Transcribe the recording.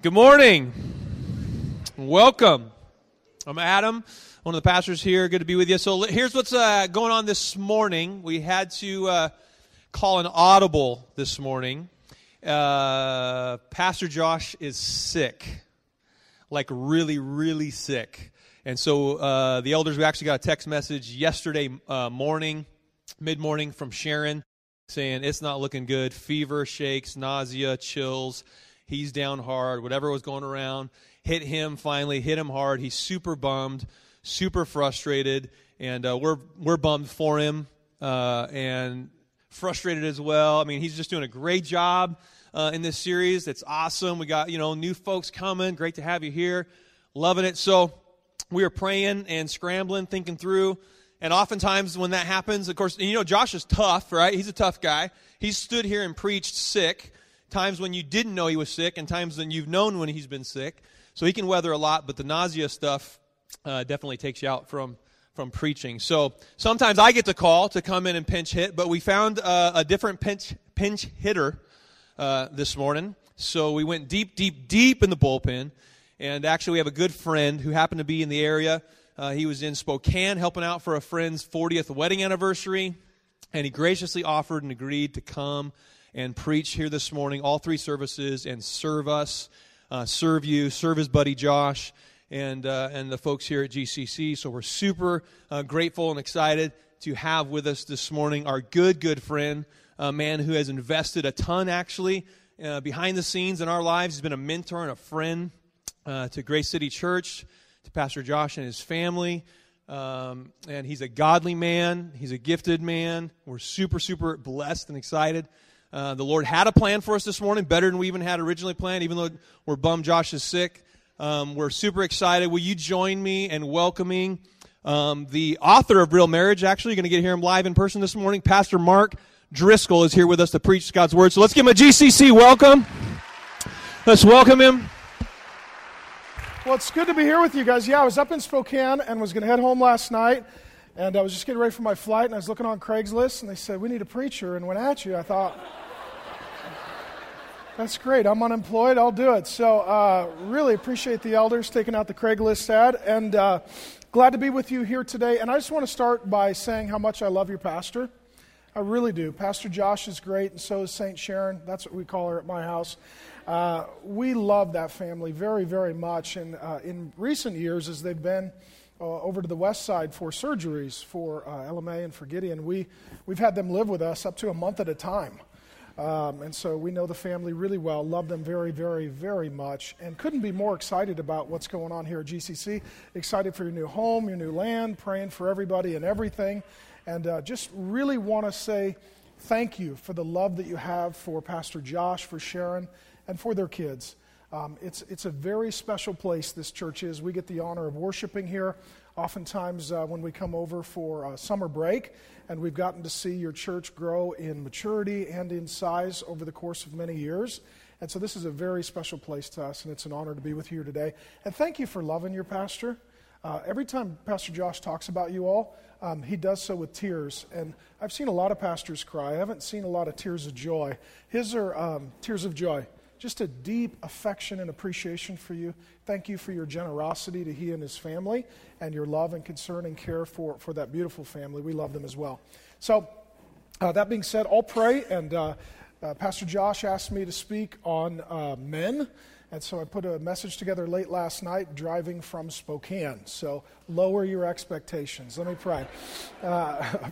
Good morning. Welcome. I'm Adam, one of the pastors here. Good to be with you. So here's what's going on this morning. We had to call an audible this morning. Pastor Josh is sick, like really, really sick. And so the elders, we actually got a text message yesterday morning, mid-morning from Sharon saying it's not looking good. Fever, shakes, nausea, chills. He's down hard. Whatever was going around hit him finally, hit him hard. He's super bummed, super frustrated, and we're bummed for him and frustrated as well. I mean, he's just doing a great job in this series. It's awesome. We got, new folks coming. Great to have you here. Loving it. So we are praying and scrambling, thinking through. And oftentimes when that happens, of course, Josh is tough, right? He's a tough guy. He's stood here and preached sick. Times when you didn't know he was sick, and times when you've known when he's been sick. So he can weather a lot, but the nausea stuff definitely takes you out from preaching. So sometimes I get the call to come in and pinch hit, but we found a different pinch hitter this morning. So we went deep in the bullpen, and actually we have a good friend who happened to be in the area. He was in Spokane helping out for a friend's 40th wedding anniversary, and he graciously offered and agreed to come and preach here this morning, all three services, and serve us, serve you, serve his buddy Josh, and the folks here at GCC. So we're super grateful and excited to have with us this morning our good friend, a man who has invested a ton, actually, behind the scenes in our lives. He's been a mentor and a friend to Grace City Church, to Pastor Josh and his family. And he's a godly man. He's a gifted man. We're super blessed and excited. The Lord had a plan for us this morning, better than we even had originally planned, even though we're bummed Josh is sick. We're super excited. Will you join me in welcoming the author of Real Marriage? Actually, you're going to get to hear him live in person this morning. Pastor Mark Driscoll is here with us to preach God's Word. So let's give him a GCC welcome. Let's welcome him. Well, it's good to be here with you guys. Yeah, I was up in Spokane and was going to head home last night. And I was just getting ready for my flight, and I was looking on Craigslist, and they said, we need a preacher. And when at you, I thought, that's great. I'm unemployed. I'll do it. So really appreciate the elders taking out the Craigslist ad. And glad to be with you here today. And I just want to start by saying how much I love your pastor. I really do. Pastor Josh is great, and so is St. Sharon. That's what we call her at my house. We love that family very, very much. And in recent years, as they've been over to the west side for surgeries for LMA and for Gideon, we've had them live with us up to a month at a time. And so we know the family really well, love them very, very, very much, and couldn't be more excited about what's going on here at GCC. Excited for your new home, your new land, praying for everybody and everything. And just really want to say thank you for the love that you have for Pastor Josh, for Sharon, and for their kids. It's a very special place, this church is. We get the honor of worshiping here oftentimes when we come over for summer break, and we've gotten to see your church grow in maturity and in size over the course of many years. And so this is a very special place to us, and it's an honor to be with you here today. And thank you for loving your pastor. Every time Pastor Josh talks about you all, he does so with tears. And I've seen a lot of pastors cry. I haven't seen a lot of tears of joy. His are tears of joy. Just a deep affection and appreciation for you. Thank you for your generosity to he and his family and your love and concern and care for that beautiful family. We love them as well. So that being said, I'll pray. And Pastor Josh asked me to speak on men. And so I put a message together late last night driving from Spokane. So lower your expectations. Let me pray.